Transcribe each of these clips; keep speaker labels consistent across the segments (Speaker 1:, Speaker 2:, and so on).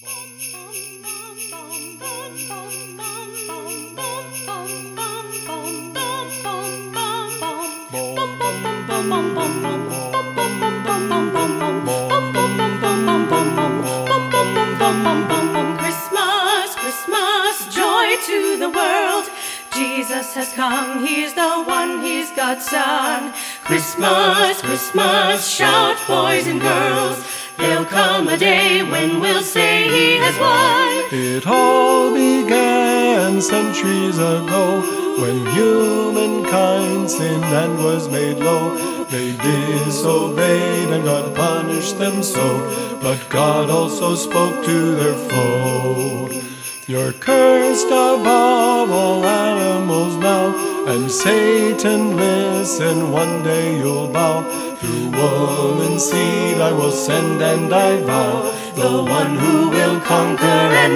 Speaker 1: Christmas, Christmas, joy to the world. Jesus has come, He's the one, He's God's Son. Christmas, Christmas, shout boys and girls. There'll come a day when we'll say He has won.
Speaker 2: It all began centuries ago, when humankind sinned and was made low. They disobeyed and God punished them so, but God also spoke to their foe. You're cursed above all animals now, and Satan, listen, one day you'll bow. Through woman's seed I will send, and I vow, the one who will conquer. And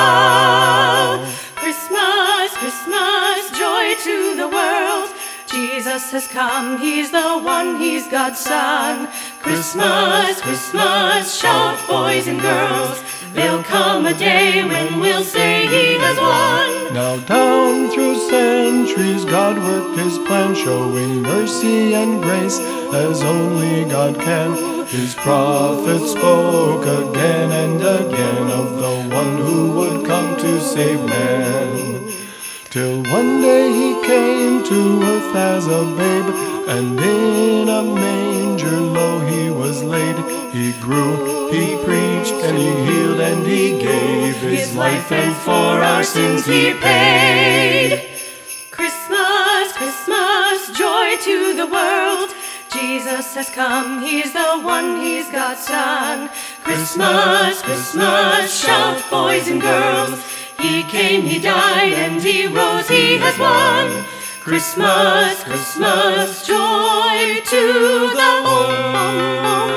Speaker 2: how?
Speaker 1: Christmas, Christmas, joy to the world. Jesus has come, He's the one, He's God's Son. Christmas, Christmas, shout boys and girls. There'll come a day when we'll say He has won.
Speaker 2: Now down through centuries God worked His plan, showing mercy and grace as only God can. His prophets spoke again and again of the one who would come to save man. Till one day He came to earth as a babe, and in a manger low He was laid. He grew, He preached, and He healed, and He gave His life, and for our sins He paid.
Speaker 1: Christmas, Christmas, joy to the world. Jesus has come, He's the one, He's God's Son. Christmas, Christmas, shout boys and girls. He came, He died, and He rose, He has won. Christmas, Christmas, joy to the world.